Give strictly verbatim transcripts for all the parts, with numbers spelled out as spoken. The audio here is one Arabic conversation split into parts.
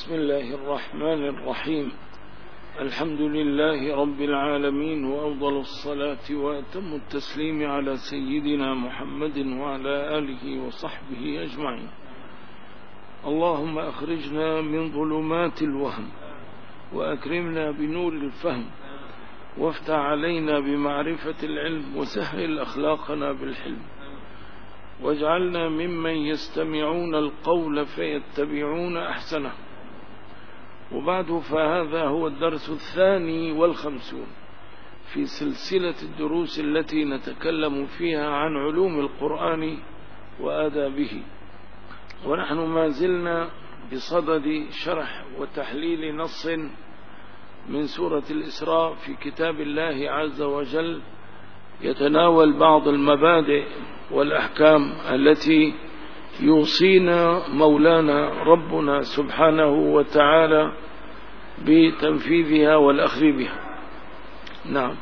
بسم الله الرحمن الرحيم. الحمد لله رب العالمين، وأفضل الصلاة وأتم التسليم على سيدنا محمد وعلى آله وصحبه أجمعين. اللهم أخرجنا من ظلمات الوهم وأكرمنا بنور الفهم، وافتح علينا بمعرفة العلم، وسهل أخلاقنا بالحلم، واجعلنا ممن يستمعون القول فيتبعون أحسنه. وبعد، فهذا هو الدرس الثاني والخمسون في سلسلة الدروس التي نتكلم فيها عن علوم القرآن وآدابه، ونحن ما زلنا بصدد شرح وتحليل نص من سورة الإسراء في كتاب الله عز وجل، يتناول بعض المبادئ والأحكام التي يوصينا مولانا ربنا سبحانه وتعالى بتنفيذها والأخذ بها. نعم.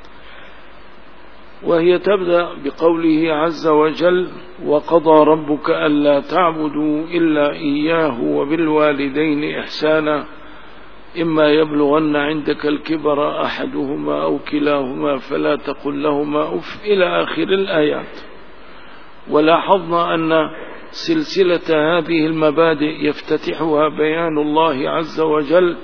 وهي تبدأ بقوله عز وجل: وقضى ربك ألا تعبدوا إلا إياه وبالوالدين إحسانا إما يبلغن عندك الكبر أحدهما أو كلاهما فلا تقل لهما أف، إلى آخر الآيات. ولاحظنا أن سلسلة هذه المبادئ يفتتحها بيان الله عز وجل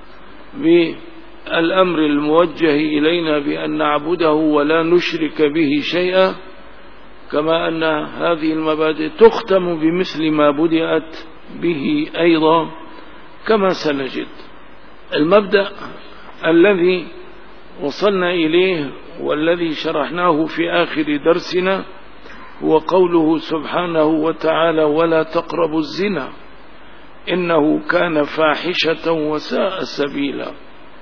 بالأمر الموجه إلينا بأن نعبده ولا نشرك به شيئا، كما أن هذه المبادئ تختم بمثل ما بدأت به أيضا كما سنجد. المبدأ الذي وصلنا إليه والذي شرحناه في آخر درسنا هو قوله سبحانه وتعالى: ولا تقربوا الزنا إنه كان فاحشة وساء سبيلا.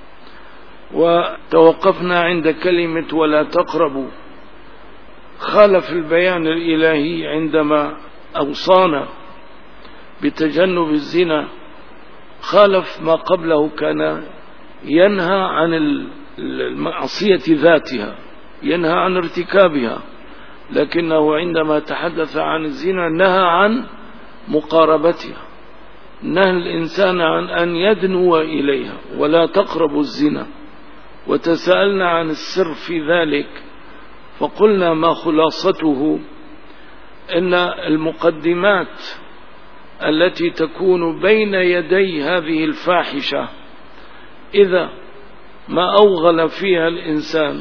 وتوقفنا عند كلمة ولا تقربوا. خالف البيان الإلهي عندما أوصانا بتجنب الزنا، خالف ما قبله، كان ينهى عن المعصية ذاتها، ينهى عن ارتكابها، لكنه عندما تحدث عن الزنا نهى عن مقاربتها، نهى الإنسان عن أن يدنو إليها. ولا تقربوا الزنا. وتسألنا عن السر في ذلك، فقلنا ما خلاصته: إن المقدمات التي تكون بين يدي هذه الفاحشة إذا ما أوغل فيها الإنسان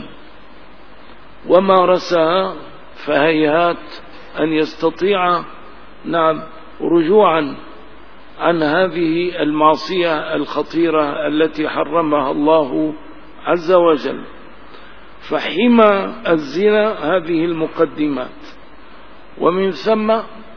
ومارسها، فهيهات أن يستطيع نعم رجوعا عن هذه المعصية الخطيرة التي حرمها الله عز وجل. فحمى الزنا هذه المقدمات، ومن ثم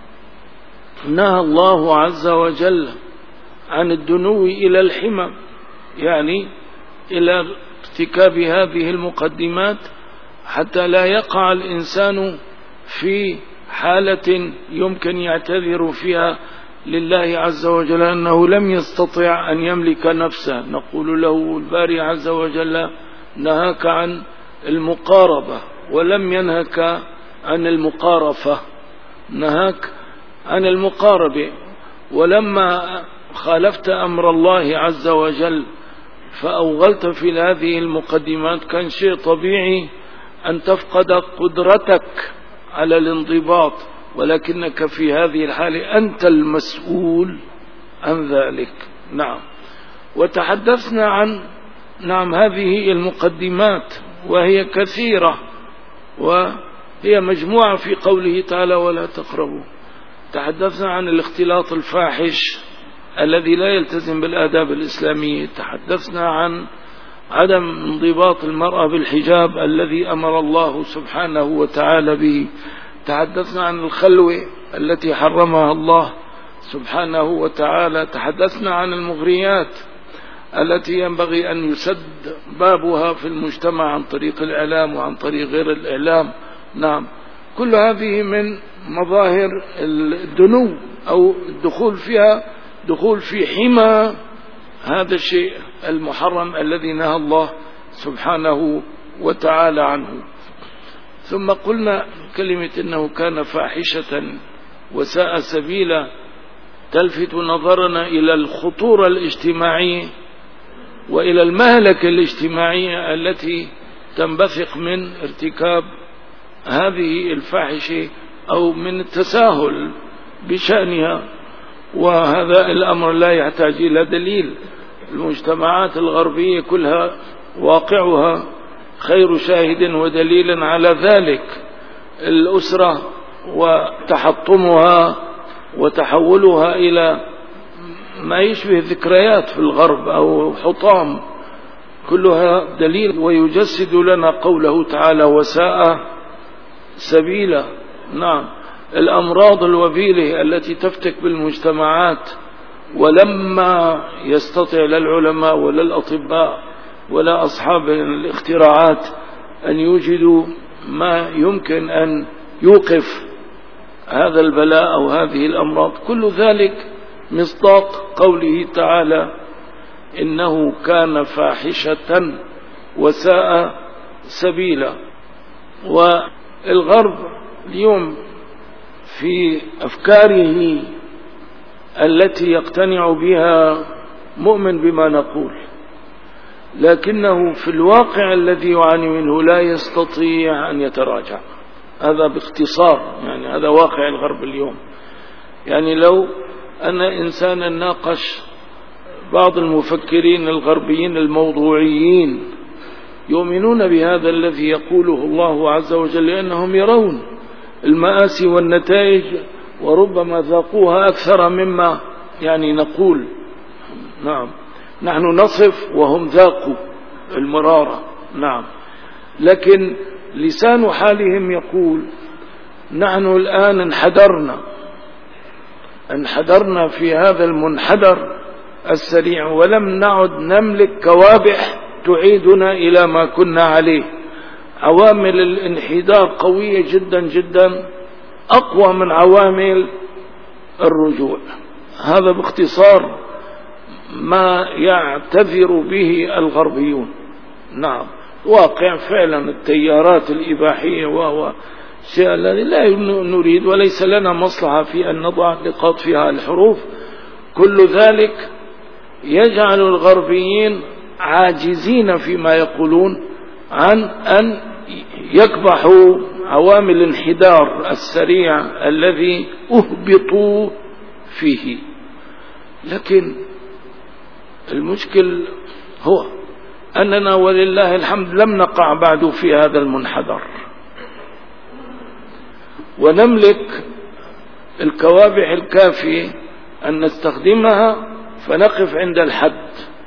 نهى الله عز وجل عن الدنو إلى الحمى، يعني إلى ارتكاب هذه المقدمات، حتى لا يقع الإنسان في حالة يمكن يعتذر فيها لله عز وجل أنه لم يستطع أن يملك نفسه. نقول له: الباري عز وجل نهاك عن المقاربة ولم ينهك عن المقارفة، نهاك عن المقاربة. ولما خالفت أمر الله عز وجل فأوغلت في هذه المقدمات، كان شيء طبيعي أن تفقد قدرتك على الانضباط، ولكنك في هذه الحالة أنت المسؤول عن ذلك. نعم. وتحدثنا عن نعم هذه المقدمات، وهي كثيرة، وهي مجموعة في قوله تعالى: ولا تقربوا. تحدثنا عن الاختلاط الفاحش الذي لا يلتزم بالآداب الإسلامية. تحدثنا عن عدم انضباط المرأة بالحجاب الذي أمر الله سبحانه وتعالى به. تحدثنا عن الخلوة التي حرمها الله سبحانه وتعالى. تحدثنا عن المغريات التي ينبغي أن يسد بابها في المجتمع عن طريق الإعلام وعن طريق غير الإعلام. نعم. كل هذه من مظاهر الدنو أو الدخول فيها، دخول في حمى هذا الشيء المحرم الذي نهى الله سبحانه وتعالى عنه. ثم قلنا كلمة إنه كان فاحشة وساء سبيلا، تلفت نظرنا إلى الخطورة الاجتماعية وإلى المهلكة الاجتماعية التي تنبثق من ارتكاب هذه الفاحشة أو من التساهل بشأنها. وهذا الأمر لا يحتاج إلى دليل. المجتمعات الغربية كلها واقعها خير شاهد ودليل على ذلك. الأسرة وتحطمها وتحولها إلى ما يشبه ذكريات في الغرب أو حطام، كلها دليل ويجسد لنا قوله تعالى وساء سبيلا. نعم، الأمراض الوبيلة التي تفتك بالمجتمعات، ولما يستطيع لا العلماء ولا الأطباء ولا أصحاب الاختراعات أن يوجدوا ما يمكن أن يوقف هذا البلاء أو هذه الأمراض، كل ذلك مصداق قوله تعالى إنه كان فاحشة وساء سبيلا. والغرب اليوم في أفكاره التي يقتنع بها مؤمن بما نقول، لكنه في الواقع الذي يعاني منه لا يستطيع أن يتراجع. هذا باختصار، يعني هذا واقع الغرب اليوم. يعني لو أن إنسانا ناقش بعض المفكرين الغربيين الموضوعيين يؤمنون بهذا الذي يقوله الله عز وجل، لأنهم يرون المآسي والنتائج وربما ذاقوها أكثر مما يعني نقول. نعم، نحن نصف وهم ذاقوا المرارة. نعم، لكن لسان حالهم يقول نحن الآن انحدرنا انحدرنا في هذا المنحدر السريع، ولم نعد نملك كوابح تعيدنا إلى ما كنا عليه. عوامل الانحدار قوية جدا جدا، أقوى من عوامل الرجوع. هذا باختصار ما يعتذر به الغربيون. نعم، واقع فعلا التيارات الإباحية وهو شيء الذي لا نريد وليس لنا مصلحة في أن نضع نقاط فيها الحروف. كل ذلك يجعل الغربيين عاجزين فيما يقولون عن أن يكبحوا عوامل الانحدار السريع الذي أهبطوا فيه. لكن المشكل هو أننا ولله الحمد لم نقع بعد في هذا المنحدر، ونملك الكوابح الكافية أن نستخدمها فنقف عند الحد.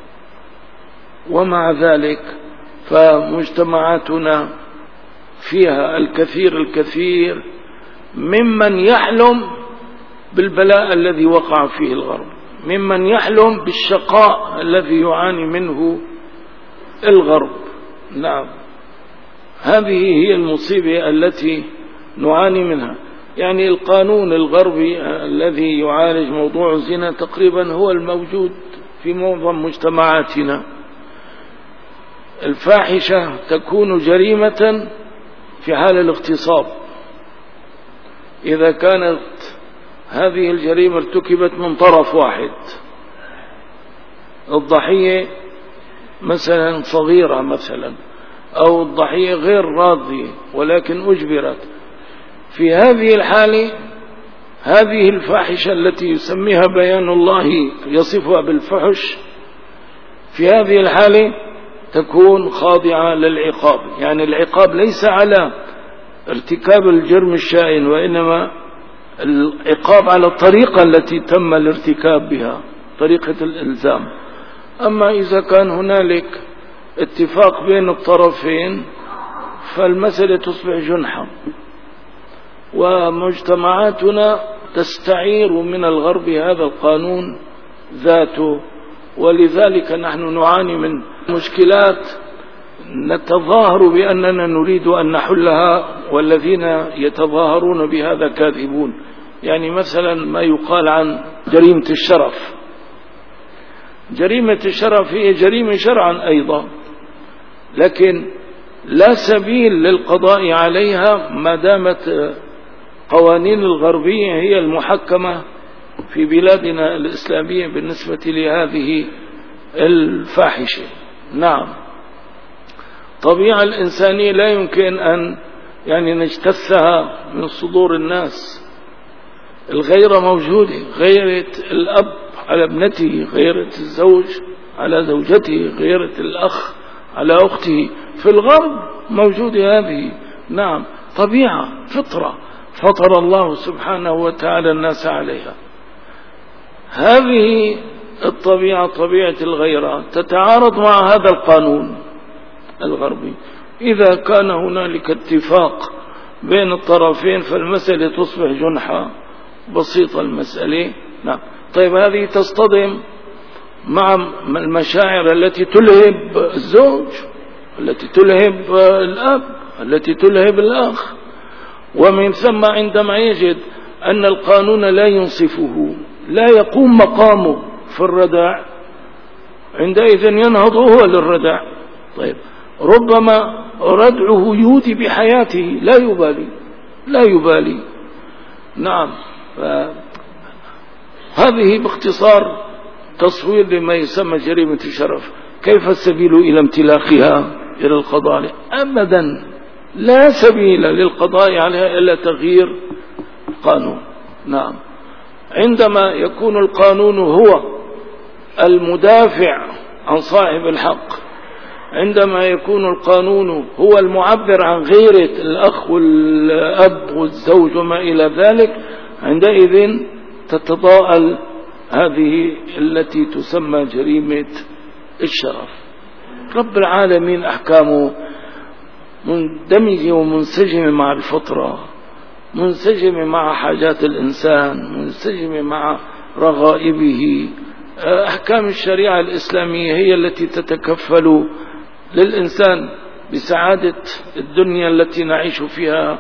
ومع ذلك فمجتمعاتنا فيها الكثير الكثير ممن يحلم بالبلاء الذي وقع فيه الغرب، ممن يحلم بالشقاء الذي يعاني منه الغرب. نعم، هذه هي المصيبة التي نعاني منها. يعني القانون الغربي الذي يعالج موضوع الزنا تقريبا هو الموجود في معظم مجتمعاتنا. الفاحشة تكون جريمة في حال الاغتصاب إذا كانت هذه الجريمة ارتكبت من طرف واحد، الضحية مثلا صغيرة مثلا، أو الضحية غير راضية ولكن أجبرت. في هذه الحالة هذه الفاحشة التي يسميها بيان الله يصفها بالفحش، في هذه الحالة تكون خاضعة للعقاب. يعني العقاب ليس على ارتكاب الجرم الشائن، وإنما العقاب على الطريقة التي تم الارتكاب بها، طريقة الإلزام. أما إذا كان هنالك اتفاق بين الطرفين فالمسألة تصبح جنحة. ومجتمعاتنا تستعير من الغرب هذا القانون ذاته، ولذلك نحن نعاني من مشكلات نتظاهر بأننا نريد أن نحلها، والذين يتظاهرون بهذا كاذبون. يعني مثلا ما يقال عن جريمة الشرف، جريمة الشرف هي جريمة شرعا أيضا، لكن لا سبيل للقضاء عليها ما دامت قوانين الغربية هي المحكمة في بلادنا الإسلامية بالنسبة لهذه الفاحشة. نعم، طبيعة الإنسانية لا يمكن أن يعني نجتثها من صدور الناس. الغيرة موجودة، غيرة الأب على ابنته، غيرة الزوج على زوجته، غيرة الأخ على أخته. في الغرب موجودة هذه. نعم، طبيعة، فطرة فطر الله سبحانه وتعالى الناس عليها. هذه الطبيعة، طبيعة الغيرة، تتعارض مع هذا القانون الغربي. إذا كان هنالك اتفاق بين الطرفين فالمسألة تصبح جنحة، بسيطة المسألة. نعم. طيب هذه تصطدم مع المشاعر التي تلهب الزوج، التي تلهب الأب، التي تلهب الأخ. ومن ثم عندما يجد أن القانون لا ينصفه، لا يقوم مقامه في الردع، عندئذ ينهض هو للردع. طيب ربما ردعه يودي بحياته، لا يبالي لا يبالي. نعم. هذه باختصار تصوير لما يسمى جريمة الشرف. كيف السبيل إلى امتلاخها إلى القضاء؟ أبدا لا سبيل للقضاء عليها إلا تغيير قانون. نعم. عندما يكون القانون هو المدافع عن صاحب الحق، عندما يكون القانون هو المعبر عن غيرة الأخ والأب والزوج وما إلى ذلك، عندئذ تتضاءل هذه التي تسمى جريمة الشرف. رب العالمين أحكامه مندمجة ومنسجمة مع الفطرة، منسجمة مع حاجات الإنسان، منسجمة مع رغائبه. أحكام الشريعة الإسلامية هي التي تتكفل للإنسان بسعادة الدنيا التي نعيش فيها،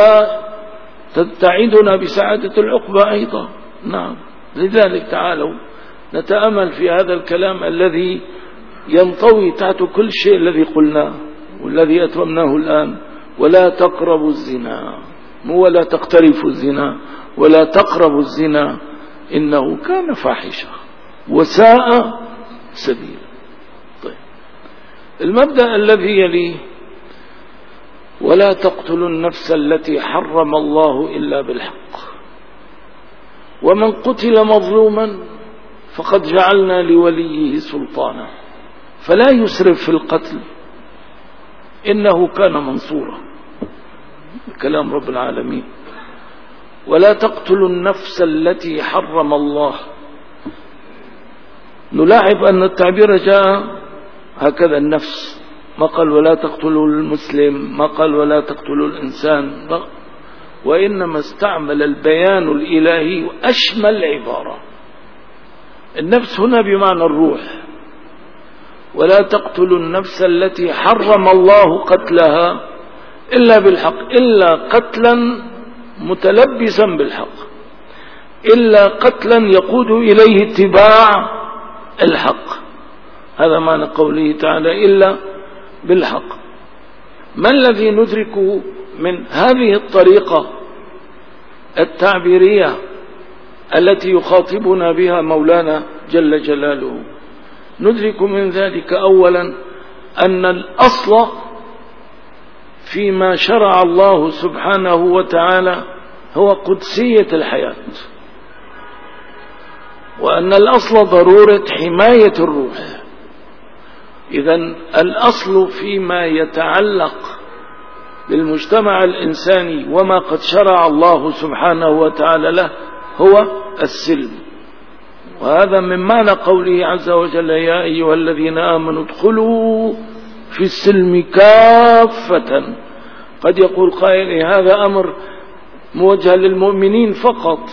وتعيدنا بسعادة العقبة أيضا. نعم. لذلك تعالوا نتأمل في هذا الكلام الذي ينطوي تحت كل شيء الذي قلناه والذي أتممناه الآن. ولا تقربوا الزنا، مو ولا تقترفوا الزنا، ولا تقربوا الزنا إنه كان فاحشة وساء سبيل. طيب المبدأ الذي يليه: ولا تقتلوا النفس التي حرم الله إلا بالحق، ومن قتل مظلوما فقد جعلنا لوليه سلطانا فلا يسرف في القتل إنه كان منصورا. كلام رب العالمين. ولا تقتلوا النفس التي حرم الله. نلاحظ أن التعبير جاء هكذا، النفس، ما قال ولا تقتلوا المسلم، ما قال ولا تقتلوا الإنسان، وإنما استعمل البيان الإلهي أشمل عبارة. النفس هنا بمعنى الروح. ولا تقتلوا النفس التي حرم الله قتلها إلا بالحق، إلا قتلا متلبسا بالحق، إلا قتلا يقود إليه اتباع الحق. هذا معنى قوله تعالى إلا بالحق. ما الذي ندركه من هذه الطريقة التعبيرية التي يخاطبنا بها مولانا جل جلاله؟ ندرك من ذلك أولا أن الأصل فيما شرع الله سبحانه وتعالى هو قدسية الحياة، وأن الأصل ضرورة حماية الروح. إذن الأصل فيما يتعلق بالمجتمع الإنساني وما قد شرع الله سبحانه وتعالى له هو السلم. وهذا من معنى قوله عز وجل: يا أيها الذين آمنوا ادخلوا في السلم كافة. قد يقول قائل: هذا أمر موجه للمؤمنين فقط.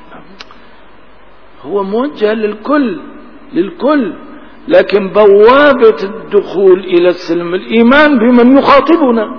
هو موجه للكل للكل لكن بوابة الدخول إلى السلم الإيمان بمن يخاطبنا.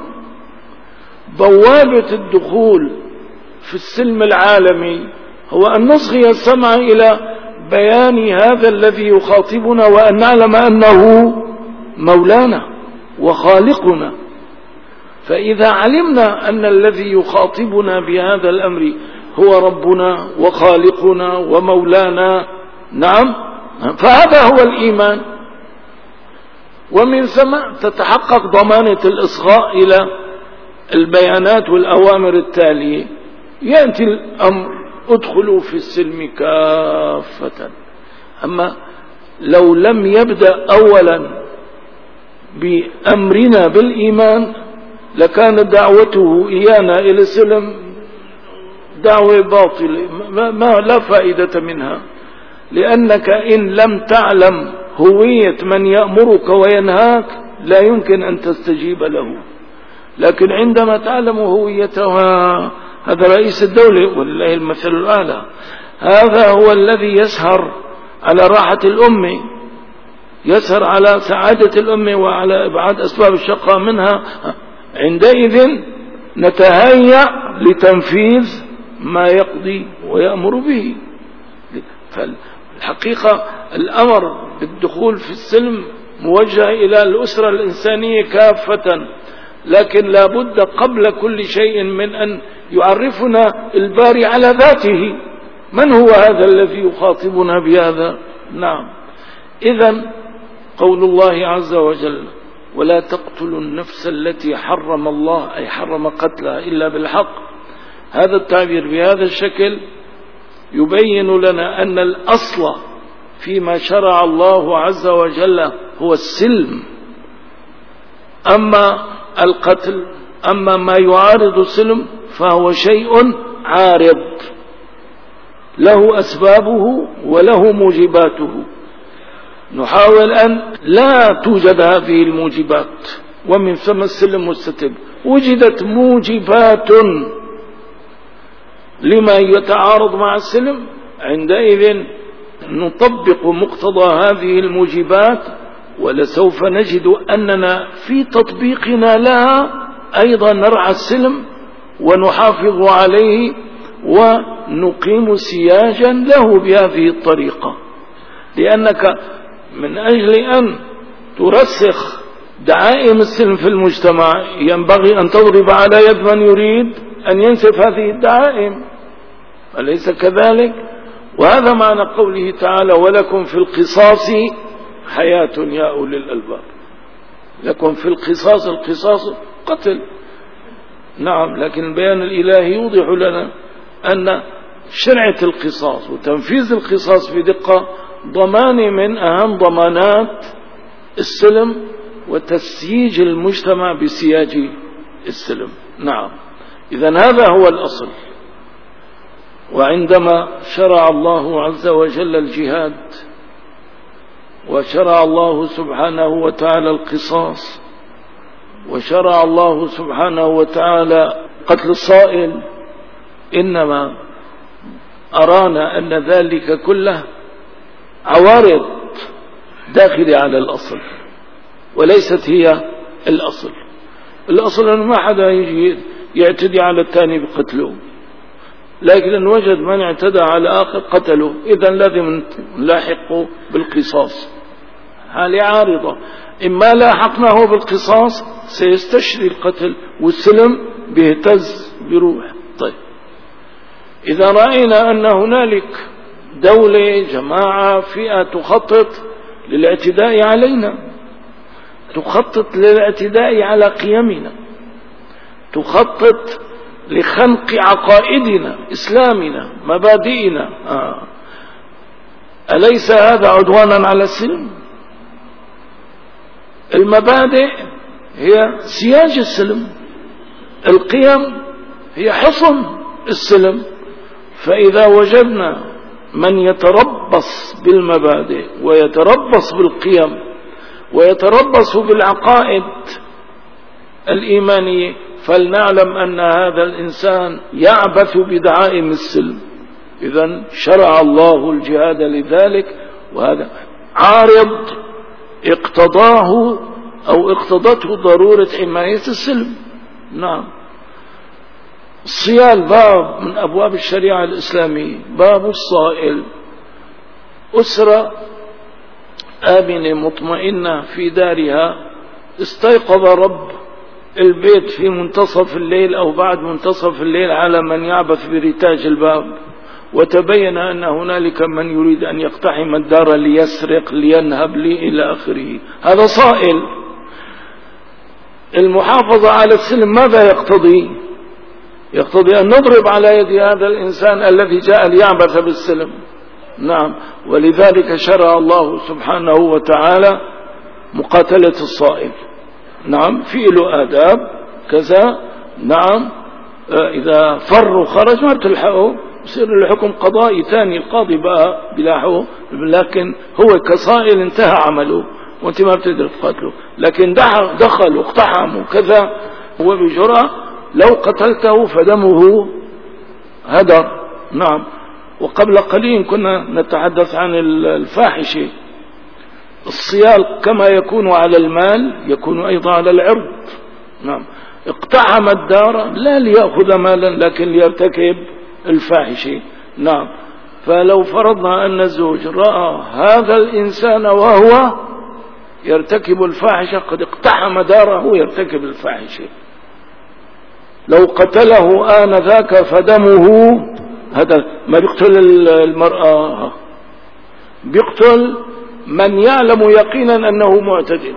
بوابة الدخول في السلم العالمي هو أن نصغي السمع إلى بيان هذا الذي يخاطبنا، وأن نعلم أنه مولانا وخالقنا. فإذا علمنا أن الذي يخاطبنا بهذا الأمر هو ربنا وخالقنا ومولانا. نعم، فهذا هو الإيمان. ومن ثم تتحقق ضمانة الإصغاء إلى البيانات والأوامر التالية. يأتي الأمر ادخلوا في السلم كافة. أما لو لم يبدأ أولا بأمرنا بالإيمان لكانت دعوته إيانا إلى السلم دعوة باطلة ما لا فائدة منها، لأنك إن لم تعلم هوية من يأمرك وينهاك لا يمكن أن تستجيب له. لكن عندما تعلم هويتها، هذا رئيس الدولة ولله المثل الأعلى، هذا هو الذي يسهر على راحة الأمة، يسهر على سعادة الأمة وعلى إبعاد أسباب الشقاء منها. عندئذ نتهيأ لتنفيذ ما يقضي ويأمر به. فالحقيقة الأمر بالدخول في السلم موجه إلى الأسرة الإنسانية كافة، لكن لا بد قبل كل شيء من أن يعرفنا الباري على ذاته. من هو هذا الذي يخاطبنا بهذا؟ نعم. إذن قول الله عز وجل ولا تقتلوا النفس التي حرم الله، أي حرم قتلها إلا بالحق، هذا التعبير بهذا الشكل يبين لنا أن الأصل فيما شرع الله عز وجل هو السلم. أما القتل، أما ما يعارض السلم فهو شيء عارض له أسبابه وله موجباته. نحاول أن لا توجد هذه الموجبات، ومن ثم السلم مستتب. وجدت موجبات لما يتعارض مع السلم، عندئذ نطبق مقتضى هذه الموجبات، ولسوف نجد أننا في تطبيقنا لها أيضا نرعى السلم ونحافظ عليه ونقيم سياجا له بهذه الطريقة. لأنك من أجل أن ترسخ دعائم السلم في المجتمع ينبغي أن تضرب على يد من يريد أن ينسف هذه الدعائم، أليس كذلك؟ وهذا معنى قوله تعالى ولكم في القصاص حياة يا أولي الألباب. لكم في القصاص، القصاص قتل، نعم، لكن البيان الإلهي يوضح لنا أن شرعة القصاص وتنفيذ القصاص بدقة ضمان من أهم ضمانات السلم وتسييج المجتمع بسياج السلم. نعم، إذن هذا هو الأصل. وعندما شرع الله عز وجل الجهاد وشرع الله سبحانه وتعالى القصاص وشرع الله سبحانه وتعالى قتل الصائل، إنما أرانا أن ذلك كله عوارض داخلة على الأصل وليست هي الأصل. الأصل أنه ما حدا يجي يعتدي على الثاني بقتله، لكن إن وجد من اعتدى على آخر قتله، إذن لازم نلاحقه بالقصاص. هذه عارضة، إما لاحقناه بالقصاص سيستشري القتل والسلم بيهتز بروح. طيب، إذا رأينا أن هنالك دولة، جماعة، فئة تخطط للاعتداء علينا، تخطط للاعتداء على قيمنا، تخطط لخنق عقائدنا، إسلامنا، مبادئنا، آه. أليس هذا عدوانا على السلم؟ المبادئ هي سياج السلم، القيم هي حصن السلم. فإذا وجدنا من يتربص بالمبادئ ويتربص بالقيم ويتربص بالعقائد الإيمانية، فلنعلم أن هذا الإنسان يعبث بدعائم السلم. إذن شرع الله الجهاد لذلك، وهذا عارض اقتضاه أو اقتضته ضرورة حماية السلم. نعم. الصيال باب من أبواب الشريعة الإسلامية، باب الصائل. أسرة آمنة مطمئنة في دارها، استيقظ رب البيت في منتصف الليل أو بعد منتصف الليل على من يعبث برتاج الباب، وتبين أن هنالك من يريد أن يقتحم الدار ليسرق لينهب لي إلى آخره، هذا صائل. المحافظة على السلم ماذا يقتضي؟ يقتضي أن نضرب على يد هذا الإنسان الذي جاء ليعبث بالسلم. نعم، ولذلك شرع الله سبحانه وتعالى مقاتلة الصائل. نعم، في له آداب كذا. نعم، إذا فر وخرج ما بتلحقه، يصير الحكم قضائي ثاني، القاضي بقى بلاحقه، لكن هو كصائل انتهى عمله وانت ما بتقدر تقاتله. لكن دخل واقتحم وكذا هو بجرأة، لو قتلته فدمه هدر. نعم. وقبل قليل كنا نتحدث عن الفاحشة. الصيال كما يكون على المال يكون أيضا على العرض. نعم، اقتحم الدار لا ليأخذ مالا لكن ليرتكب الفاحشة. نعم، فلو فرضنا أن الزوج رأى هذا الإنسان وهو يرتكب الفاحشة قد اقتحم داره يرتكب الفاحشة، لو قتله آنذاك فدمه هذا ما بيقتل المرأة، بيقتل من يعلم يقينا أنه معتدي،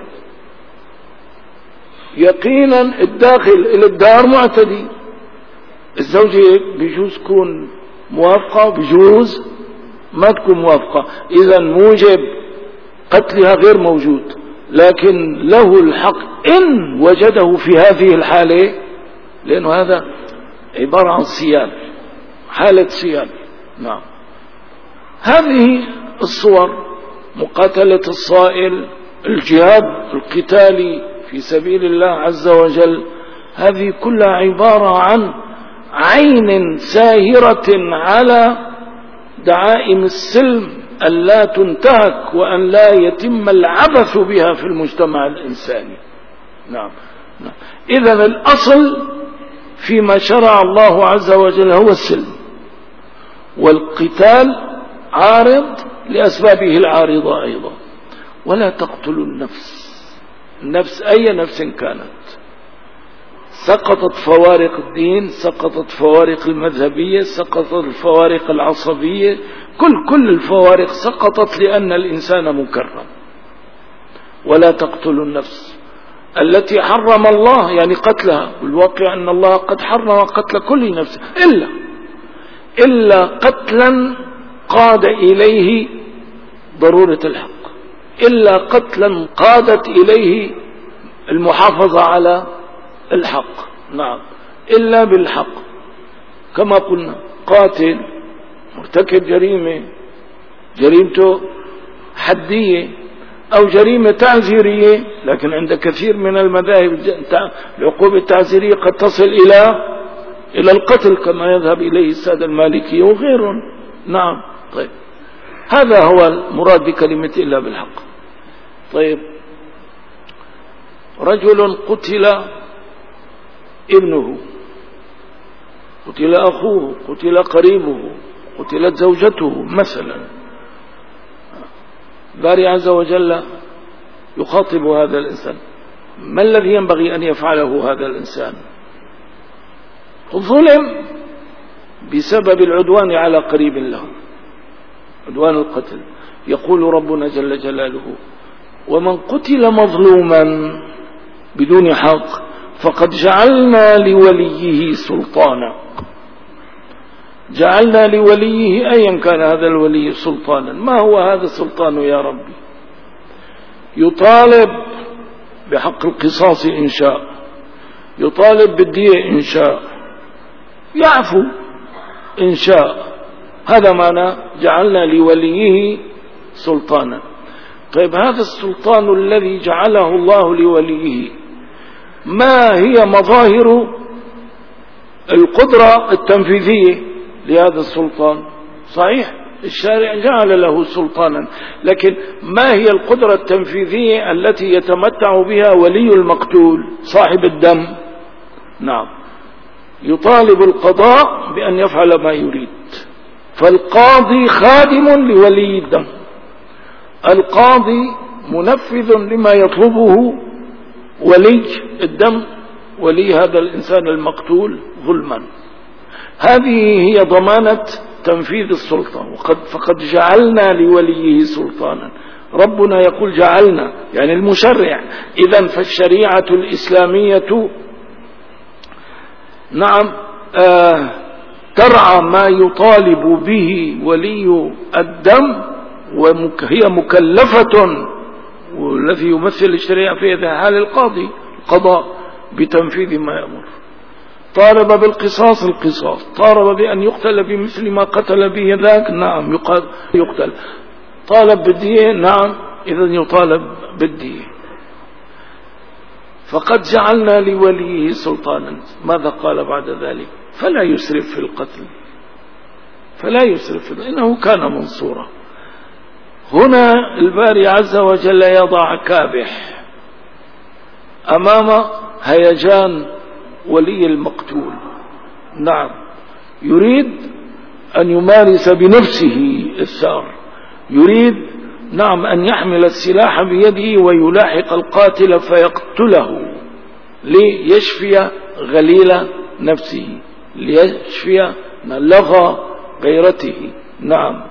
يقينا الداخل إلى الدار معتدي. الزوجة بيجوز تكون موافقة بيجوز ما تكون موافقة، إذا موجب قتلها غير موجود، لكن له الحق إن وجده في هذه الحالة، لأنه هذا عبارة عن صيام، حالة صيام. نعم، هذه الصور، مقاتلة الصائل، الجهاد القتالي في سبيل الله عز وجل، هذه كلها عبارة عن عين ساهرة على دعائم السلم أن لا تنتهك وأن لا يتم العبث بها في المجتمع الإنساني. نعم. نعم. إذن الأصل فيما شرع الله عز وجل هو السلم، والقتال عارض لأسبابه العارضة أيضا. ولا تقتلوا النفس، النفس أي نفس كانت. سقطت فوارق الدين، سقطت فوارق المذهبية، سقطت الفوارق العصبية، كل كل الفوارق سقطت لأن الإنسان مكرم. ولا تقتلوا النفس التي حرم الله، يعني قتلها، والواقع أن الله قد حرم قتل كل نفس إلا إلا قتلا قاد إليه ضرورة الحق، إلا قتلا قادت إليه المحافظة على الحق. نعم، إلا بالحق. كما قلنا قاتل مرتكب جريمة، جريمته حدية أو جريمة تعزيرية، لكن عند كثير من المذاهب العقوبة التعزيرية قد تصل إلى إلى القتل كما يذهب إليه السادة المالكية وغيرهم. نعم. طيب، هذا هو المراد بكلمة إلا بالحق. طيب، رجل قتل ابنه، قتل أخوه، قتل قريبه، قتلت زوجته مثلا، باري عز وجل يخاطب هذا الإنسان، ما الذي ينبغي أن يفعله هذا الإنسان؟ ظلم بسبب العدوان على قريب له، عدوان القتل. يقول ربنا جل جلاله: ومن قتل مظلوما بدون حق فقد جعلنا لوليه سلطانا. جعلنا لوليه أيا كان هذا الولي سلطانا. ما هو هذا السلطان يا ربي؟ يطالب بحق القصاص إن شاء، يطالب بالدية إن شاء، يعفو إن شاء. هذا معنى جعلنا لوليه سلطانا. طيب، هذا السلطان الذي جعله الله لوليه ما هي مظاهر القدرة التنفيذية لهذا السلطان؟ صحيح الشارع جعل له سلطانا، لكن ما هي القدرة التنفيذية التي يتمتع بها ولي المقتول صاحب الدم؟ نعم، يطالب القضاء بأن يفعل ما يريد. فالقاضي خادم لولي الدم، القاضي منفذ لما يطلبه ولي الدم ولي هذا الإنسان المقتول ظلما. هذه هي ضمانة تنفيذ السلطة. وقد فقد جعلنا لوليه سلطانا. ربنا يقول جعلنا يعني المشرع. إذن فالشريعة الإسلامية نعم آه ترعى ما يطالب به ولي الدم، وهي مكلفة، والذي يمثل الشريعة في هذا حال القاضي القضاء بتنفيذ ما يأمر. طالب بالقصاص القصاص، طالب بأن يقتل بمثل ما قتل به ذاك، نعم يقتل. طالب بالدية، نعم إذن يطالب بالدية. فقد جعلنا لوليه سلطانا. ماذا قال بعد ذلك؟ فلا يسرف في القتل، فلا يسرف في القتل إنه كان منصورا. هنا الباري عز وجل يضع كابح أمام هيجان ولي المقتول. نعم يريد أن يمارس بنفسه الثار، يريد نعم أن يحمل السلاح بيده ويلاحق القاتل فيقتله ليشفي غليل نفسه، ليشفي لغى غيرته. نعم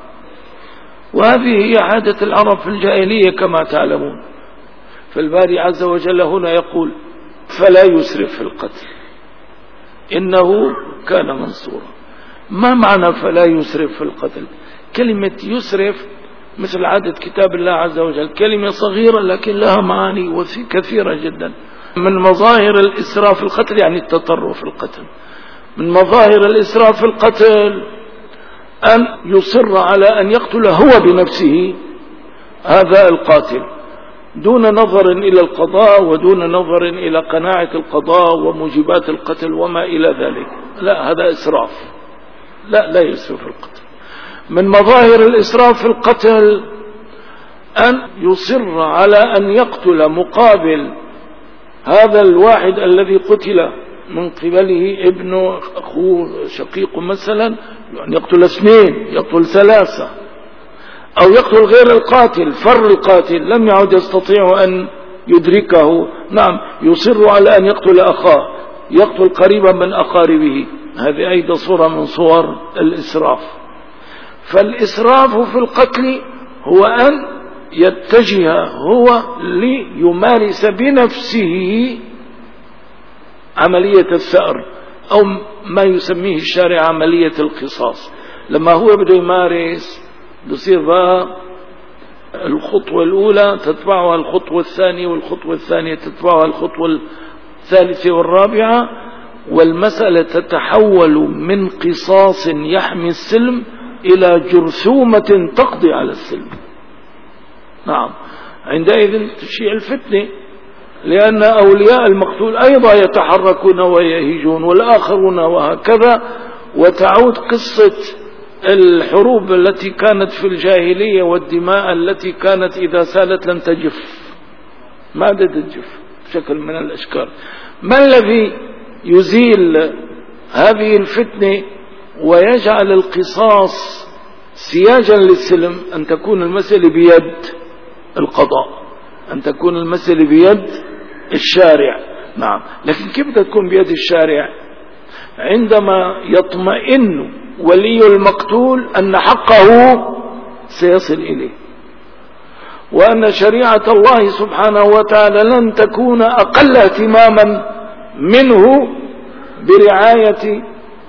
وهذه هي عادة العرب في الجاهلية كما تعلمون. فالباري عز وجل هنا يقول فلا يسرف في القتل إنه كان منصورا. ما معنى فلا يسرف في القتل؟ كلمة يسرف مثل عادة كتاب الله عز وجل كلمة صغيرة لكن لها معاني كثيرة جدا. من مظاهر الإسراف في القتل يعني التطرف في القتل. من مظاهر الإسراف في القتل أن يصر على أن يقتل هو بنفسه هذا القاتل دون نظر إلى القضاء ودون نظر إلى قناعة القضاء وموجبات القتل وما إلى ذلك. لا، هذا إسراف. لا لا يسرف في القتل. من مظاهر الإسراف في القتل أن يصر على أن يقتل مقابل هذا الواحد الذي قتل من قبله ابن أخوه شقيق مثلا، يعني يقتل اثنين، يقتل ثلاثة، أو يقتل غير القاتل، فر القاتل لم يعد يستطيع أن يدركه. نعم يصر على أن يقتل أخاه، يقتل قريبا من أقاربه. هذه أيضا صورة من صور الإسراف. فالإسراف في القتل هو أن يتجه هو ليمارس بنفسه عملية الثأر أو ما يسميه الشارع عملية القصاص. لما هو بده يمارس بصير بقى الخطوة الأولى تتبعها الخطوة الثانية، والخطوة الثانية تتبعها الخطوة الثالثة والرابعة، والمسألة تتحول من قصاص يحمي السلم إلى جرثومة تقضي على السلم. نعم عندئذ تشيع الفتنة، لأن أولياء المقتول أيضا يتحركون ويهيجون والآخرون وهكذا، وتعود قصة الحروب التي كانت في الجاهلية والدماء التي كانت إذا سالت لن تجف، ما تجف بشكل من الأشكال. ما الذي يزيل هذه الفتنة ويجعل القصاص سياجا للسلم؟ أن تكون المسألة بيد القضاء، أن تكون المسألة بيد الشارع. نعم لكن كيف تكون بيد الشارع؟ عندما يطمئن ولي المقتول أن حقه سيصل إليه، وأن شريعة الله سبحانه وتعالى لن تكون أقل اهتماما منه برعاية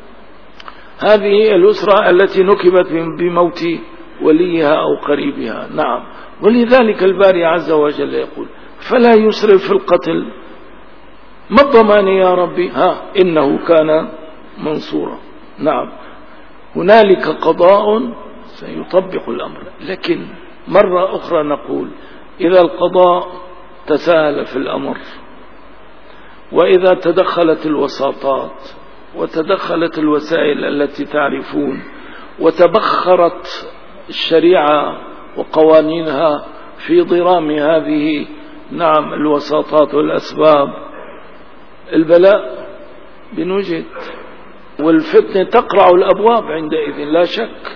هذه الأسرة التي نكبت بموت وليها أو قريبها. نعم ولذلك الباري عز وجل يقول فلا يسرف في القتل. ما الضمان يا ربي؟ ها إنه كان منصورا. نعم هنالك قضاء سيطبق الأمر. لكن مرة أخرى نقول إذا القضاء تساهل في الأمر، وإذا تدخلت الوساطات وتدخلت الوسائل التي تعرفون، وتبخرت الشريعة وقوانينها في ضرام هذه نعم الوساطات والأسباب، البلاء بنوجد والفتنة تقرع الأبواب عندئذ لا شك.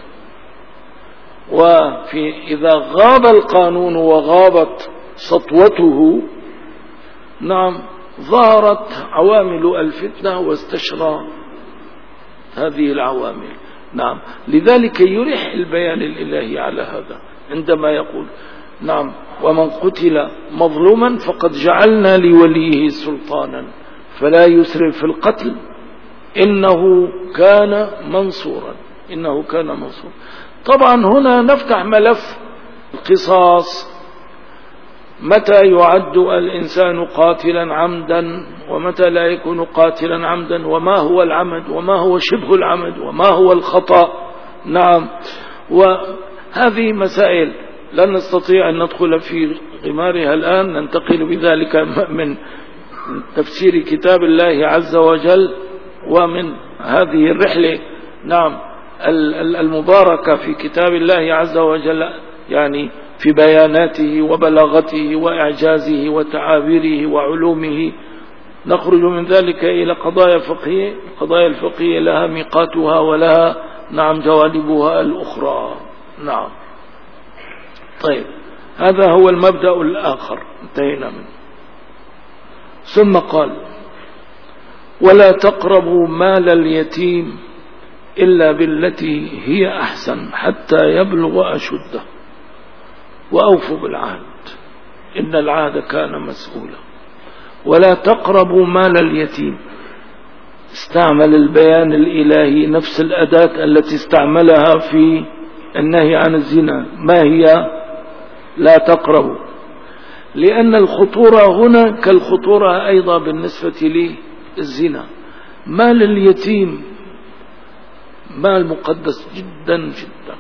وفي إذا غاب القانون وغابت سطوته نعم ظهرت عوامل الفتنة واستشرى هذه العوامل. نعم، لذلك يريح البيان الإلهي على هذا عندما يقول نعم ومن قتل مظلوما فقد جعلنا لوليه سلطانا فلا يسرف في القتل إنه كان منصورا إنه كان منصورا. طبعا هنا نفتح ملف القصاص، متى يعد الإنسان قاتلا عمدا ومتى لا يكون قاتلا عمدا، وما هو العمد وما هو شبه العمد وما هو الخطأ. نعم، وهذه مسائل لا نستطيع أن ندخل في غمارها الآن، ننتقل بذلك من تفسير كتاب الله عز وجل ومن هذه الرحلة نعم المباركة في كتاب الله عز وجل، يعني في بياناته وبلاغته وإعجازه وتعابيره وعلومه، نخرج من ذلك إلى قضايا فقهية. القضايا الفقهية لها ميقاتها ولها نعم جوانبها الأخرى. نعم، طيب، هذا هو المبدأ الآخر انتهينا منه. ثم قال ولا تقربوا مال اليتيم إلا بالتي هي أحسن حتى يبلغ أشده وأوفوا بالعهد إن العهد كان مسؤولا. ولا تقربوا مال اليتيم، استعمل البيان الإلهي نفس الأداة التي استعملها في النهي عن الزنا. ما هي؟ لا تقربوا، لأن الخطورة هنا كالخطورة أيضا بالنسبة للزنا. مال اليتيم مال مقدس جدا جدا،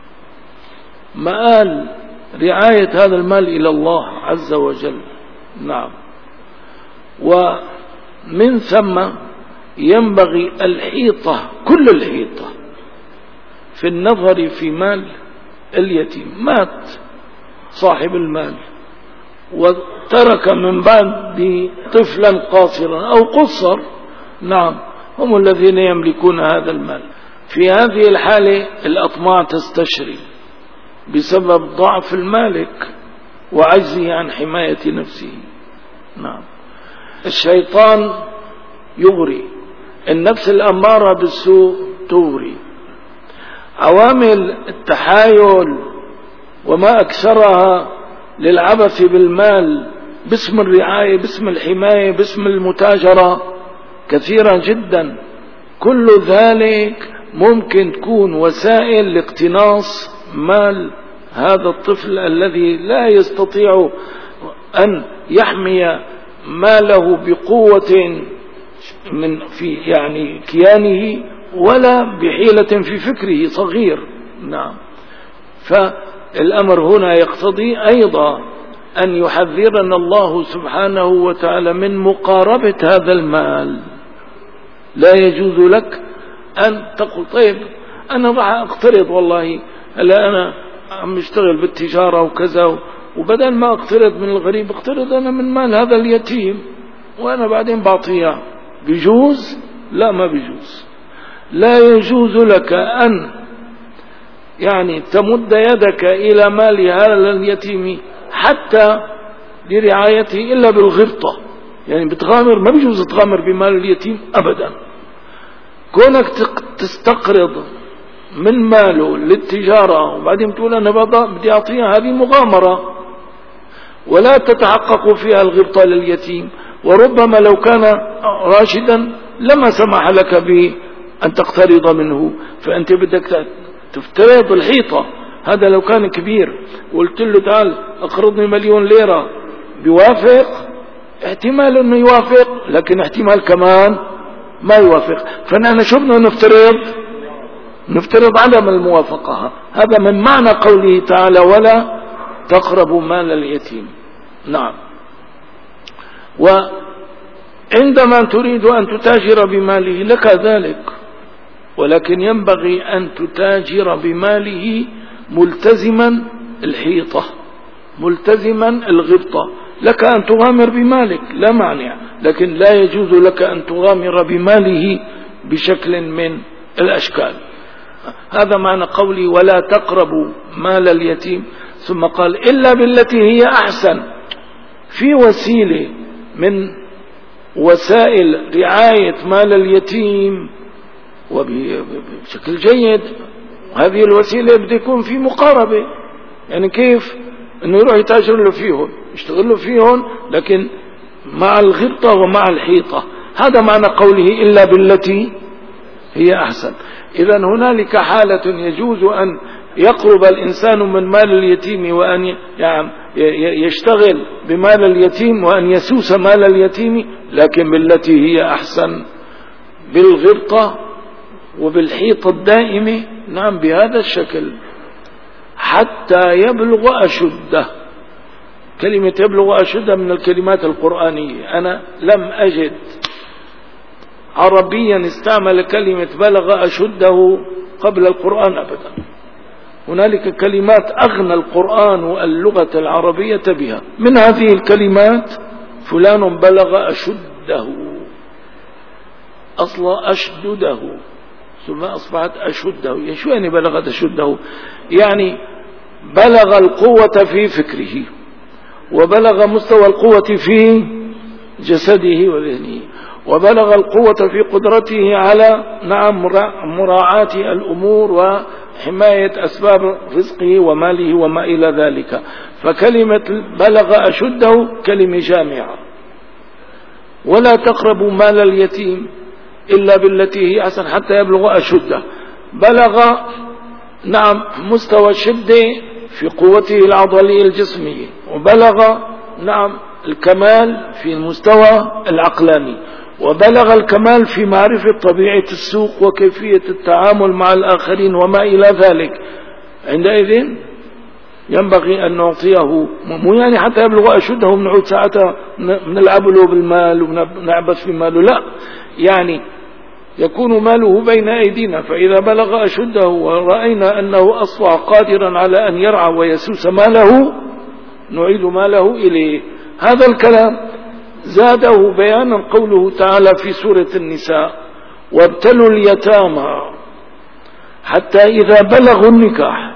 مآل رعاية هذا المال إلى الله عز وجل. نعم، ومن ثم ينبغي الحيطة، كل الحيطة في النظر في مال اليتيم. مات صاحب المال وترك من بعد طفلا قاصرا أو قصر، نعم، هم الذين يملكون هذا المال. في هذه الحالة الأطماع تستشري بسبب ضعف المالك وعجزه عن حماية نفسه. نعم، الشيطان يغري، النفس الأمارة بالسوء تغري، عوامل التحايل وما أكثرها للعبث بالمال باسم الرعاية باسم الحماية باسم المتاجرة كثيرا جدا. كل ذلك ممكن تكون وسائل لاقتناص مال هذا الطفل الذي لا يستطيع أن يحمي ماله بقوة من في يعني كيانه ولا بحيلة في فكره، صغير. نعم، فالأمر هنا يقتضي أيضا أن يحذرنا الله سبحانه وتعالى من مقاربة هذا المال. لا يجوز لك أن تقول طيب أنا راح أقترض، والله هلا أنا عم اشتغل بالتجارة وكذا، وبدل ما أقترض من الغريب اقترض أنا من مال هذا اليتيم وأنا بعدين بعطيه. بيجوز؟ لا، ما بيجوز. لا يجوز لك أن يعني تمد يدك إلى مال هذا اليتيم حتى لرعايته إلا بالغبطة، يعني بتغامر، ما بيجوز تغامر بمال اليتيم أبدا. كونك تستقرض من ماله للتجارة وبعدين تقول أنا بدي أعطيها، هذه مغامرة ولا تتحقق فيها الغبطة لليتيم. وربما لو كان راشدا لما سمح لك بأن تقترض منه، فأنت بدك تفترض الحيطة. هذا لو كان كبير وقلت له تعال أقرضني مليون ليرة، بيوافق؟ احتمال أنه يوافق، لكن احتمال كمان ما يوافق. فنحن شو بدنا نفترض؟ نفترض عدم الموافقة. هذا من معنى قوله تعالى ولا تقربوا مال اليتيم. نعم، وعندما تريد أن تتاجر بماله لك ذلك، ولكن ينبغي أن تتاجر بماله ملتزما الحيطة ملتزما الغبطة. لك أن تغامر بمالك لا مانع، لكن لا يجوز لك أن تغامر بماله بشكل من الأشكال. هذا معنى قولي ولا تقربوا مال اليتيم. ثم قال إلا بالتي هي أحسن. في وسيلة من وسائل رعاية مال اليتيم وبشكل جيد، هذه الوسيلة بده يكون في مقاربة. يعني كيف انه يروح يتاجر له فيهم، يشتغل له فيهم، لكن مع الغبطة ومع الحيطة. هذا معنى قوله إلا بالتي هي أحسن. إذا هنالك حالة يجوز أن يقرب الإنسان من مال اليتيم وأن يعني يشتغل بمال اليتيم وأن يسوس مال اليتيم، لكن بالتي هي أحسن، بالغبطة وبالحيطة الدائمة. نعم، بهذا الشكل حتى يبلغ أشده. كلمة يبلغ أشده من الكلمات القرآنية، أنا لم أجد عربيا استعمل كلمة بلغ أشده قبل القرآن أبدا. هنالك كلمات أغنى القرآن واللغة العربية بها. من هذه الكلمات فلان بلغ أشده، أصلا أشدده ثم أصبحت أشده. شو يعني بلغت أشده؟ يعني بلغ القوة في فكره، وبلغ مستوى القوة في جسده وذهنه، وبلغ القوة في قدرته على نعم مراعاة الأمور وحماية أسباب رزقه وماله وما إلى ذلك. فكلمة بلغ أشده كلمة جامعة. ولا تقربوا مال اليتيم إلا بالتي هي أحسن حتى يبلغ أشده. بلغ نعم مستوى الشدة في قوته العضلية الجسمية، وبلغ نعم الكمال في المستوى العقلاني، وبلغ الكمال في معرفة طبيعة السوق وكيفية التعامل مع الآخرين وما إلى ذلك. عندئذ ينبغي أن نعطيه، مو يعني حتى يبلغ أشده ونعود ساعتها نلعب له بالمال ونعبث في ماله، لا، يعني يكون ماله بين أيدينا، فإذا بلغ أشده ورأينا أنه أصبح قادرا على أن يرعى ويسوس ماله نعيد ماله إليه. هذا الكلام زاده بيانا قوله تعالى في سورة النساء: وابتلوا اليتامى حتى إذا بلغوا النكاح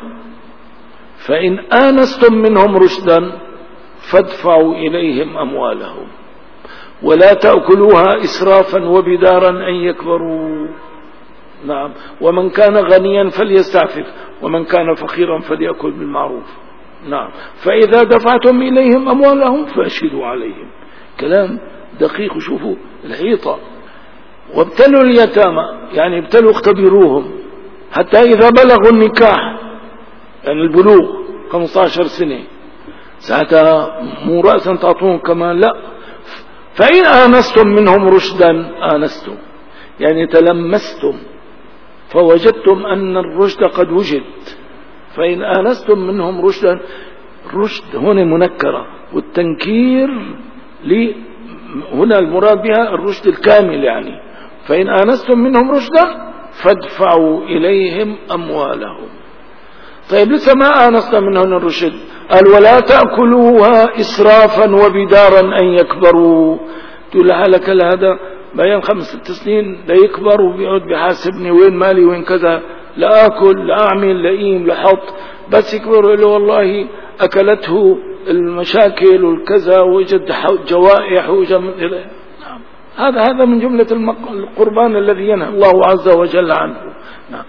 فإن آنستم منهم رشدا فادفعوا إليهم أموالهم ولا تأكلوها إسرافا وبدارا أن يكبروا. نعم، ومن كان غنيا فليستعفف ومن كان فقيرا فليأكل بالمعروف. نعم، فإذا دفعتم إليهم أموالهم فأشهدوا عليهم. كلام دقيق. شوفوا الحيطة. وابتلوا اليتامى يعني ابتلوا اختبروهم حتى إذا بلغوا النكاح، يعني البلوغ خمسة عشر سنة، ساعتها مو رأسا تعطون كمان، لا، فإن آنستم منهم رشدا، آنستم يعني تلمستم فوجدتم أن الرشد قد وجد. فإن آنستم منهم رشدا، الرشد هنا منكرة، والتنكير لي هنا المراد بها الرشد الكامل. يعني فإن آنستم منهم رشدا فادفعوا إليهم أموالهم. طيب لسه ما آنست منهم الرشد، قال ولا تأكلوها إسرافا وبدارا أن يكبروا. تقول لحالك هذا بيان خمس ست سنين لا يكبر وبيقعد بحاسبني وين مالي وين كذا، لا أكل لا أعمل لا إيم لا حط، بس يكبر له والله أكلته المشاكل والكذا وجد جوائح وجد. هذا هذا من جملة القربان الذي ينهى الله عز وجل عنه. نعم.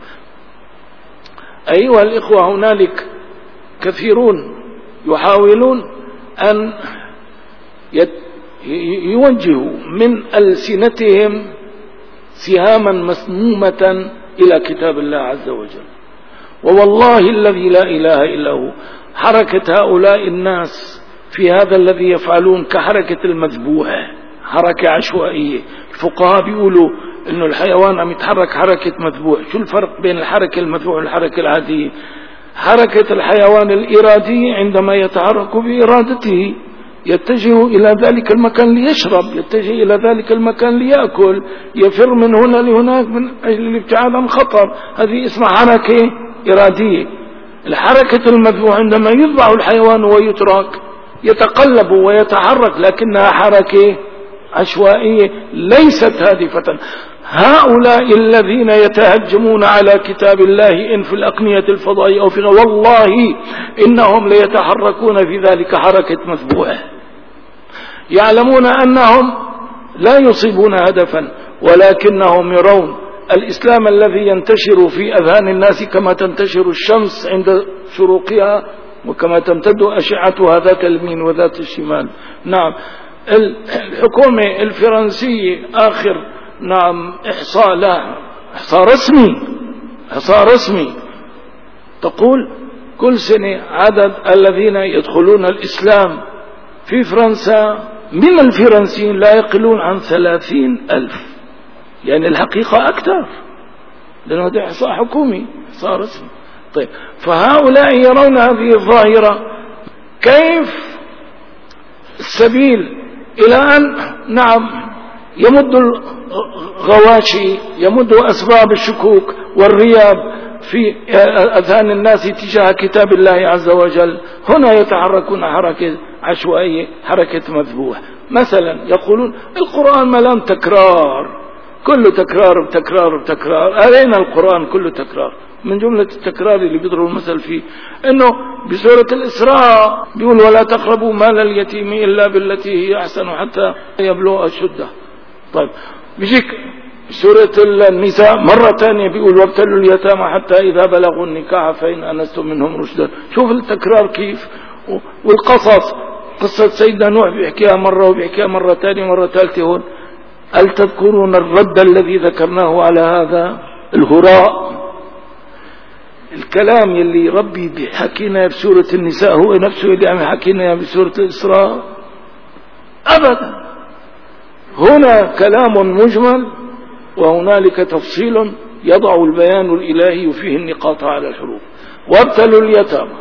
أيها الإخوة، هنالك كثيرون يحاولون أن يوجهوا من ألسنتهم سهاما مسمومة إلى كتاب الله عز وجل، ووالله الذي لا إله إلا هو حركة هؤلاء الناس في هذا الذي يفعلون كحركة المذبوح، حركة عشوائية. الفقهاء بيقولوا إنه الحيوان عم يتحرك حركة مذبوح. شو الفرق بين الحركة المذبوح والحركة العادية؟ حركة الحيوان الإرادية عندما يتحرك بإرادته يتجه إلى ذلك المكان ليشرب، يتجه إلى ذلك المكان ليأكل، يفر من هنا لهناك من أجل الابتعاد عن خطر، هذه اسمها حركة إرادية. الحركة المذبوح عندما يذبح الحيوان ويترك يتقلب ويتحرك، لكنها حركة عشوائية ليست هادفة. هؤلاء الذين يتهجمون على كتاب الله إن في الأقنية الفضائية أو في والله إنهم ليتحركون في ذلك حركة مذبوح، يعلمون أنهم لا يصيبون هدفا، ولكنهم يرون الإسلام الذي ينتشر في أذهان الناس كما تنتشر الشمس عند شروقها وكما تمتد أشعتها ذات اليمين وذات الشمال. نعم الحكومة الفرنسية آخر نعم إحصاء لا إحصاء رسمي إحصاء رسمي تقول كل سنة عدد الذين يدخلون الإسلام في فرنسا من الفرنسيين لا يقلون عن ثلاثين ألف، يعني الحقيقة أكثر لأنه هذا إحصاء حكومي إحصاء رسمي. طيب فهؤلاء يرون هذه الظاهرة، كيف السبيل إلى أن نعم يمد الغواشي يمد أسباب الشكوك والرياب في أذهان الناس تجاه كتاب الله عز وجل. هنا يتحركون حركة عشوائية، حركة مذبوح. مثلا يقولون القرآن ملام تكرار، كله تكرار بتكرار بتكرار. أرينا القرآن كله تكرار. من جملة التكرار اللي بيضرب المثل فيه انه بسورة الإسراء بيقول ولا تقربوا مال اليتيم إلا بالتي هي أحسن حتى يبلغ أشده. طيب بيجيك سورة النساء مرة ثانية بيقول وابتلوا اليتامى حتى إذا بلغوا النكاح فإن أنستم منهم رشدا. شوف التكرار كيف. والقصص قصة سيدنا نوح بيحكيها مرة وبيحكيها مرة ثانية مرة ثالثة. هون هل تذكرون الرد الذي ذكرناه على هذا الهراء؟ الكلام يلي ربي بيحكينا بسورة النساء هو نفسه اللي عم يحكينا بسورة الإسراء؟ أبدا. هنا كلام مجمل وهنالك تفصيل يضع البيان الإلهي فيه النقاط على الحروف. وابتلوا اليتامى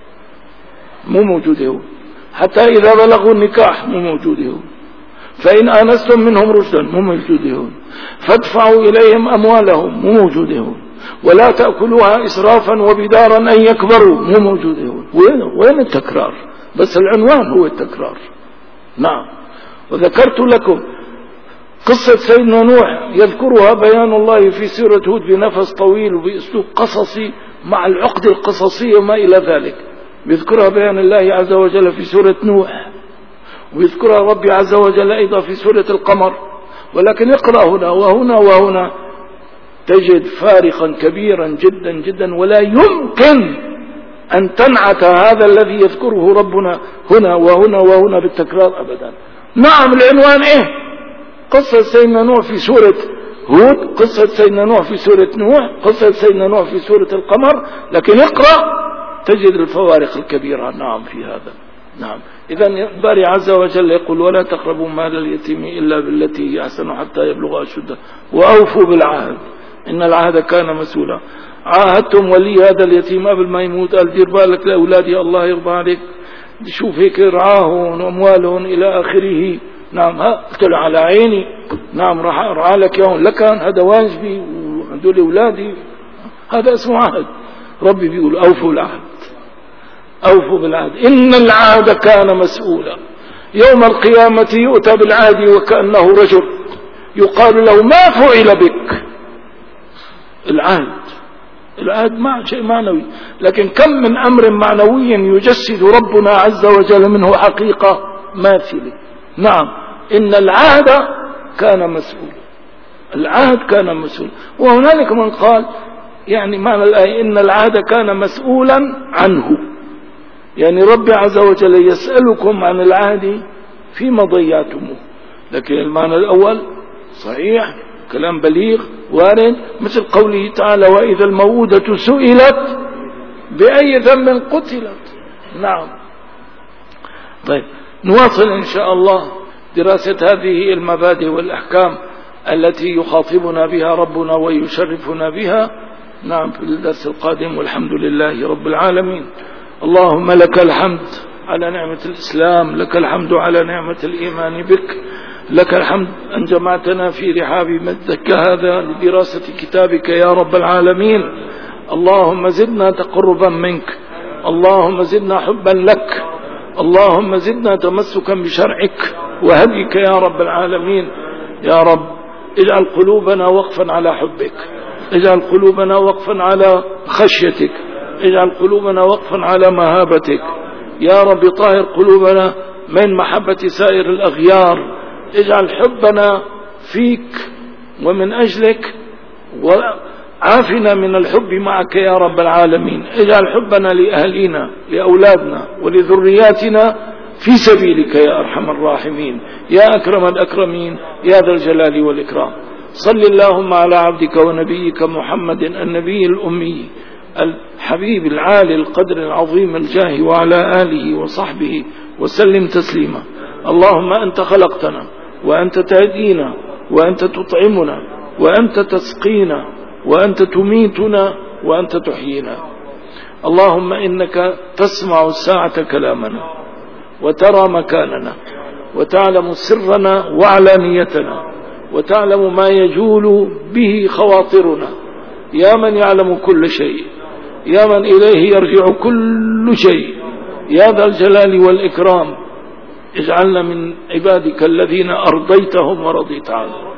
مو موجود هون، حتى إذا بلغوا النكاح مو موجود هون، فإن آنستم منهم رشدا مو موجود هون، فادفعوا إليهم أموالهم مو موجود هون، ولا تأكلوها إسرافا وبدارا أن يكبروا مو موجود هون. وين وين التكرار؟ بس العنوان هو التكرار. نعم. وذكرت لكم قصة سيدنا نوح يذكرها بيان الله في سورة هود بنفس طويل وبأسلوب قصصي مع العقد القصصية وما إلى ذلك. بيذكرها بيان الله عز وجل في سورة نوح، ويذكرها ربي عز وجل أيضا في سورة القمر. ولكن اقرأ هنا وهنا وهنا تجد فارقا كبيرا جدا جدا، ولا يمكن أن تنعت هذا الذي يذكره ربنا هنا وهنا وهنا بالتكرار أبدا. نعم العنوان إيه؟ قصة سيدنا نوح في سورة هود، قصة سيدنا نوح في سورة نوح، قصة سيدنا نوح في سورة القمر، لكن اقرأ تجد الفوارق الكبيرة. نعم في هذا. نعم. إذا الباري عز وجل يقول ولا تقربوا مال اليتيم إلا بالتي هي أحسن حتى يبلغ أشده وأوفوا بالعهد إن العهد كان مسؤولا. عاهدتم ولي هذا اليتيم قبل ما يموت قال دير بالك لأولادي الله يرضى عليك، شوف هيك رعاهن وأموالهن إلى آخره. نعم قلت له على عيني. نعم راح أرعى لك يوم لكان هذا واجبي وهدول أولادي، هذا اسمه عهد. ربي بيقول أوفوا العهد أوفوا بالعهد إن العهد كان مسؤولا. يوم القيامة يؤتى بالعهد وكأنه رجل يقال له ما فعل بك. العهد العهد مع شيء معنوي، لكن كم من أمر معنوي يجسد ربنا عز وجل منه حقيقة ماثلة. نعم إن العهد كان مسؤولا. العهد كان مسؤولا. وهنالك من قال يعني معنى الآية إن العهد كان مسؤولا عنه، يعني ربي عز وجل يسألكم عن العهد فيما ضيعتموه. لكن المعنى الأول صحيح، كلام بليغ وارد، مثل قوله تعالى وإذا الموءودة سئلت بأي ذنب قتلت. نعم. طيب نواصل إن شاء الله دراسة هذه المبادئ والأحكام التي يخاطبنا بها ربنا ويشرفنا بها. نعم في الدرس القادم، والحمد لله رب العالمين. اللهم لك الحمد على نعمة الإسلام، لك الحمد على نعمة الإيمان بك، لك الحمد أن جمعتنا في رحاب مجدك هذا لدراسة كتابك يا رب العالمين. اللهم زدنا تقربا منك، اللهم زدنا حبا لك، اللهم زدنا تمسكا بشرعك وهديك يا رب العالمين. يا رب اجعل قلوبنا وقفا على حبك، اجعل قلوبنا وقفا على خشيتك، اجعل قلوبنا وقفا على مهابتك. يا رب طاهر قلوبنا من محبة سائر الأغيار اجعل حبنا فيك ومن أجلك، وعافنا من الحب معك يا رب العالمين. اجعل حبنا لأهلنا لأولادنا ولذرياتنا في سبيلك يا أرحم الراحمين يا أكرم الأكرمين يا ذا الجلال والإكرام. صل اللهم على عبدك ونبيك محمد النبي الأمي الحبيب العالي القدر العظيم الجاه وعلى آله وصحبه وسلم تسليما. اللهم أنت خلقتنا وأنت تهدينا وأنت تطعمنا وأنت تسقينا وأنت تميتنا وأنت تحيينا. اللهم إنك تسمع الساعة كلامنا وترى مكاننا وتعلم سرنا وعلانيتنا وتعلم ما يجول به خواطرنا يا من يعلم كل شيء يا من إليه يرجع كل شيء يا ذا الجلال والإكرام. اجعلنا من عبادك الذين أرضيتهم ورضيت عنهم،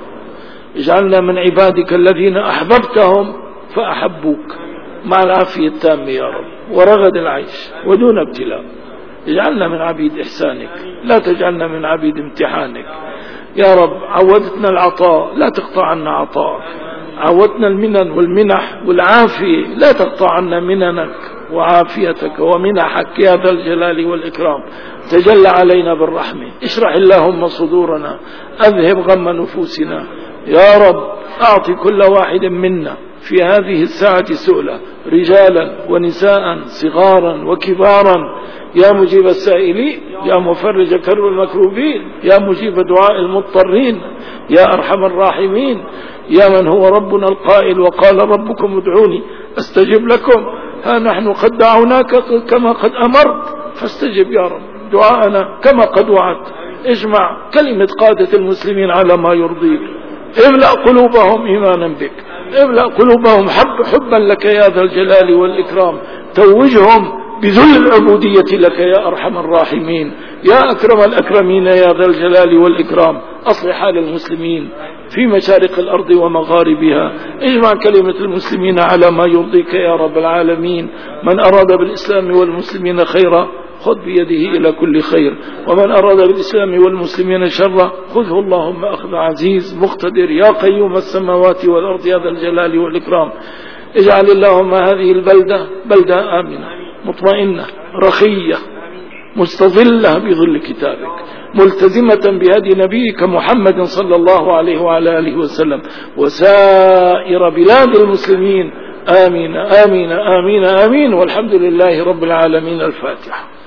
اجعلنا من عبادك الذين أحببتهم فأحبوك مع العافية التامة يا رب ورغد العيش ودون ابتلاء. اجعلنا من عبيد إحسانك لا تجعلنا من عبيد امتحانك يا رب. عودتنا العطاء لا تقطع عنا عطاءك، عودتنا المنن والمنح والعافية لا تقطع عنا مننك وعافيتك ومنحك يا ذا الجلال والإكرام. تجلى علينا بالرحمة، اشرح اللهم صدورنا، أذهب غم نفوسنا يا رب. أعطي كل واحد منا في هذه الساعة سؤلة، رجالا ونساء صغارا وكبارا، يا مجيب السائلين يا مفرج كرب المكروبين يا مجيب دعاء المضطرين يا أرحم الراحمين يا من هو ربنا القائل وقال ربكم ادعوني استجب لكم. ها نحن قد دعوناك كما قد أمرت فاستجب يا رب دعاءنا كما قد وعدت. اجمع كلمة قادة المسلمين على ما يرضيك، املأ قلوبهم إيمانا بك، املأ قلوبهم حب حبا لك يا ذا الجلال والإكرام. توجهم بذل العبودية لك يا أرحم الراحمين يا أكرم الأكرمين يا ذا الجلال والإكرام. أصلح حال المسلمين في مشارق الأرض ومغاربها، اجمع كلمة المسلمين على ما يرضيك يا رب العالمين. من أراد بالإسلام والمسلمين خيرا خذ بيده إلى كل خير، ومن أراد بالإسلام والمسلمين شرا خذه اللهم أخذ عزيز مقتدر يا قيوم السماوات والأرض يا ذا الجلال والإكرام. اجعل اللهم هذه البلدة بلدة آمنة مطمئنة رخية مستظلة بظل كتابك، ملتزمة بهدي نبيك محمد صلى الله عليه وعلى آله وسلم، وسائر بلاد المسلمين. آمين آمين آمين آمين، والحمد لله رب العالمين. الفاتحة.